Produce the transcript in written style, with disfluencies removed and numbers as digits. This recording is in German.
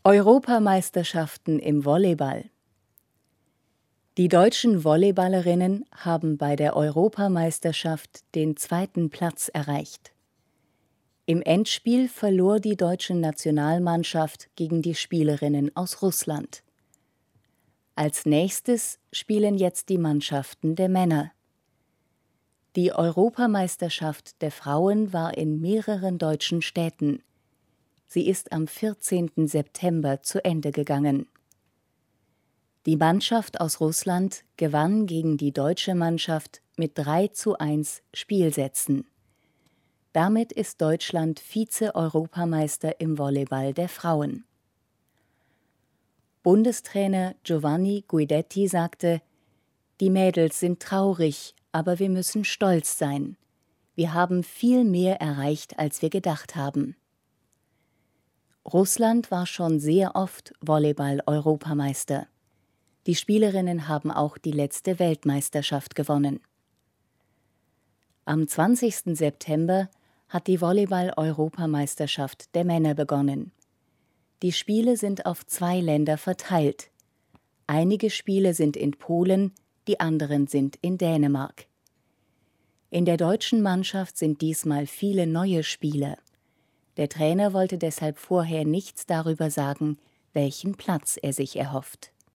Europameisterschaften im Volleyball. Die deutschen Volleyballerinnen haben bei der Europameisterschaft den 2. Platz erreicht. Im Endspiel verlor die deutsche Nationalmannschaft gegen die Spielerinnen aus Russland. Als nächstes spielen jetzt die Mannschaften der Männer. Die Europameisterschaft der Frauen war in mehreren deutschen Städten. Sie ist am 14. September zu Ende gegangen. Die Mannschaft aus Russland gewann gegen die deutsche Mannschaft mit 3:1 Spielsätzen. Damit ist Deutschland Vize-Europameister im Volleyball der Frauen. Bundestrainer Giovanni Guidetti sagte: „Die Mädels sind traurig, aber wir müssen stolz sein. Wir haben viel mehr erreicht, als wir gedacht haben." Russland war schon sehr oft Volleyball-Europameister. Die Spielerinnen haben auch die letzte Weltmeisterschaft gewonnen. Am 20. September hat die Volleyball-Europameisterschaft der Männer begonnen. Die Spiele sind auf 2 Länder verteilt. Einige Spiele sind in Polen, die anderen sind in Dänemark. In der deutschen Mannschaft sind diesmal viele neue Spieler. Der Trainer wollte deshalb vorher nichts darüber sagen, welchen Platz er sich erhofft.